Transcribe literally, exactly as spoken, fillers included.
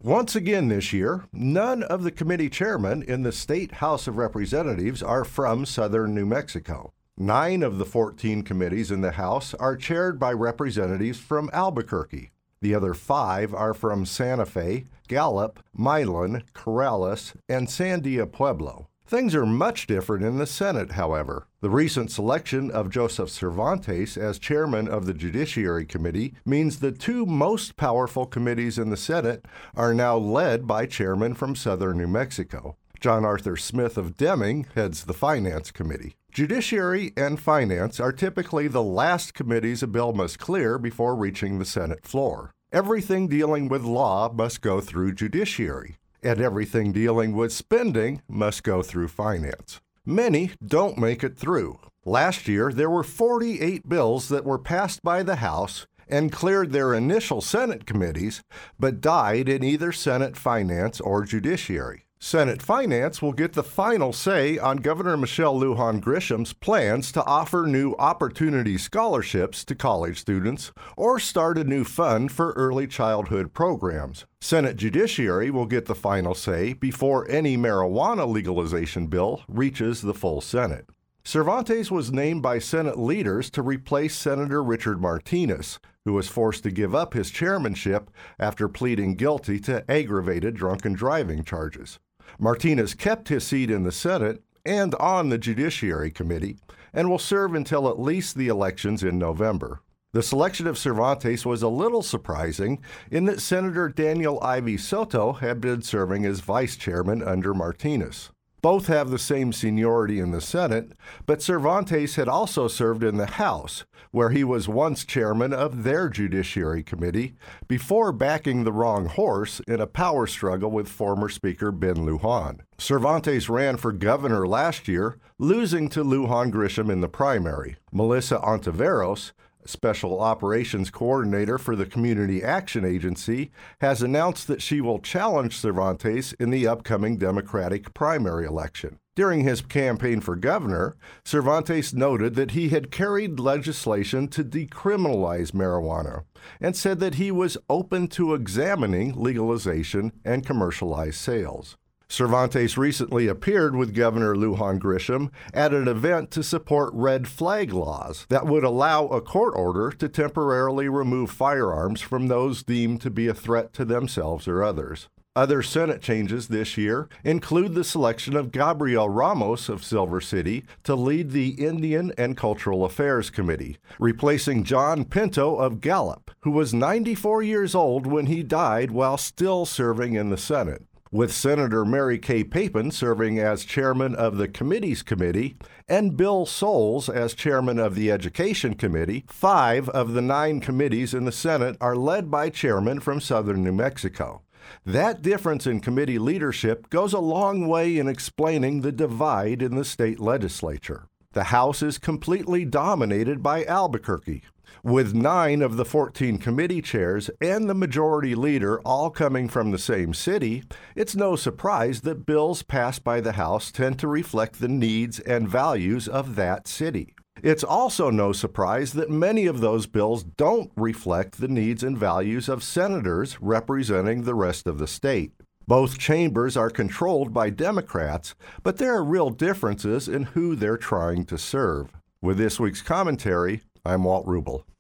Once again this year, none of the committee chairmen in the State House of Representatives are from southern New Mexico. Nine of the fourteen committees in the House are chaired by representatives from Albuquerque. The other five are from Santa Fe, Gallup, Milan, Corrales, and Sandia Pueblo. Things are much different in the Senate, however. The recent selection of Joseph Cervantes as chairman of the Judiciary Committee means the two most powerful committees in the Senate are now led by chairmen from southern New Mexico. John Arthur Smith of Deming heads the Finance Committee. Judiciary and Finance are typically the last committees a bill must clear before reaching the Senate floor. Everything dealing with law must go through Judiciary, and everything dealing with spending must go through Finance. Many don't make it through. Last year, there were forty-eight bills that were passed by the House and cleared their initial Senate committees, but died in either Senate Finance or Judiciary. Senate Finance will get the final say on Governor Michelle Lujan Grisham's plans to offer new opportunity scholarships to college students or start a new fund for early childhood programs. Senate Judiciary will get the final say before any marijuana legalization bill reaches the full Senate. Cervantes was named by Senate leaders to replace Senator Richard Martinez, who was forced to give up his chairmanship after pleading guilty to aggravated drunken driving charges. Martinez kept his seat in the Senate and on the Judiciary Committee and will serve until at least the elections in November. The selection of Cervantes was a little surprising in that Senator Daniel Ivey Soto had been serving as vice chairman under Martinez. Both have the same seniority in the Senate, but Cervantes had also served in the House, where he was once chairman of their Judiciary Committee before backing the wrong horse in a power struggle with former Speaker Ben Lujan. Cervantes ran for governor last year, losing to Lujan Grisham in the primary. Melissa Ontiveros, Special Operations Coordinator for the Community Action Agency, has announced that she will challenge Cervantes in the upcoming Democratic primary election. During his campaign for governor, Cervantes noted that he had carried legislation to decriminalize marijuana and said that he was open to examining legalization and commercialized sales. Cervantes recently appeared with Governor Lujan Grisham at an event to support red flag laws that would allow a court order to temporarily remove firearms from those deemed to be a threat to themselves or others. Other Senate changes this year include the selection of Gabriel Ramos of Silver City to lead the Indian and Cultural Affairs Committee, replacing John Pinto of Gallup, who was ninety-four years old when he died while still serving in the Senate. With Senator Mary Kay Papin serving as chairman of the Committees Committee and Bill Soules as chairman of the Education Committee, five of the nine committees in the Senate are led by chairmen from southern New Mexico. That difference in committee leadership goes a long way in explaining the divide in the state legislature. The House is completely dominated by Albuquerque. With nine of the fourteen committee chairs and the majority leader all coming from the same city, it's no surprise that bills passed by the House tend to reflect the needs and values of that city. It's also no surprise that many of those bills don't reflect the needs and values of senators representing the rest of the state. Both chambers are controlled by Democrats, but there are real differences in who they're trying to serve. With this week's commentary, I'm Walt Rubel.